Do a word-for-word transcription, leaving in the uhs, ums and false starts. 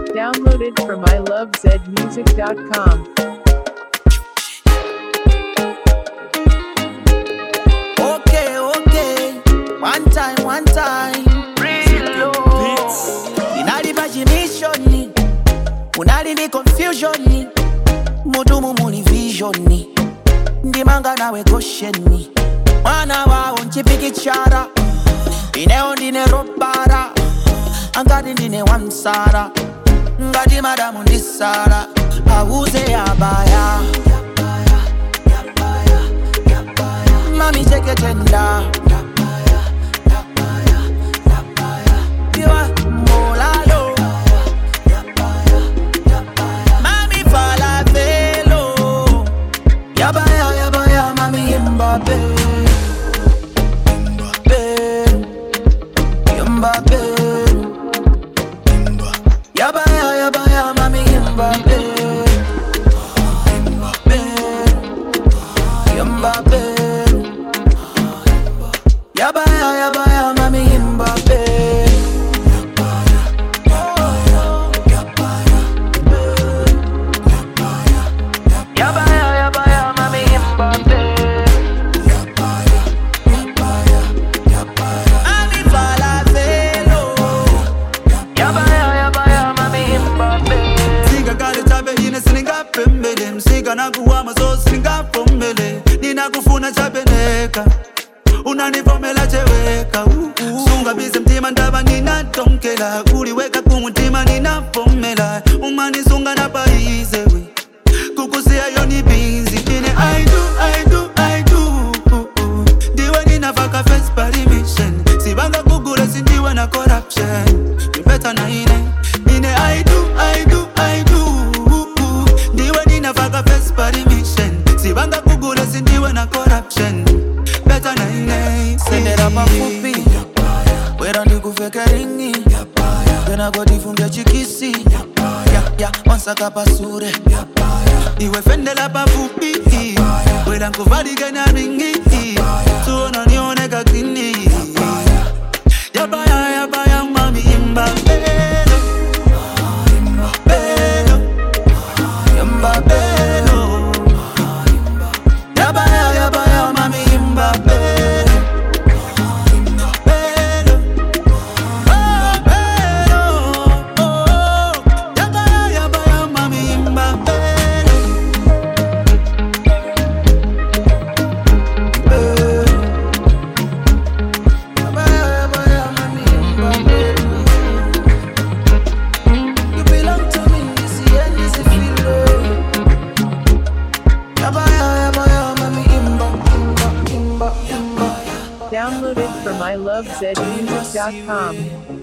Downloaded from i love zed music dot com. Okay, okay. One time, one time. Real beats. Inali imagination, unali ni confusion, mudumu muni vision, ndimanga nawe caution. Mwana wao nchipiki chara, ineo ndine robara, angadi ndine wansara, ngadi madamu ndisara, auze yabaya. Mami take it tender. You are molalo. Mami fala velo. Yabaya yabaya mami Mbappe. Mbappe. Mbappe. Yabaya yabaya mami Mbappe. Mbappe. Mbappe. Yabaya, yabaya, mami Mbappe. Yabaya, yabaya, mami Mbappe. Mami falafelo. Yabaya, yabaya, mami Mbappe. Singa kale chape ine sininga pembele. Msika na kuwama so sininga pombele. Nina kufuna chape neka unanivomela cheweka uh, uh. Sunga bize mtima ndaba ninatonkela uliweka kumutima ninavomela umani sunga napaize we kukusia yoni binzi ine I do, I do, I do uh, uh. Diwe ninafaka face permission sibanga kugure sindiwe na corruption Nipeta na ine ine I do, I do, I do uh, uh. Diwe ninafaka face permission sibanga kugure sindiwe na corruption Better na ine Sendera mafupi Wera ndikuveke ringi Wena godifungia chikisi Ya, ya, wansaka pasure Iwe fendela pafupi Wera nkuvalike na ringi Tuona nione kakini Yabaya, yabaya, mami Mbappe Mbappe Mbappe Yabaya, yabaya, mami Mbappe Downloaded from i love zed music dot com.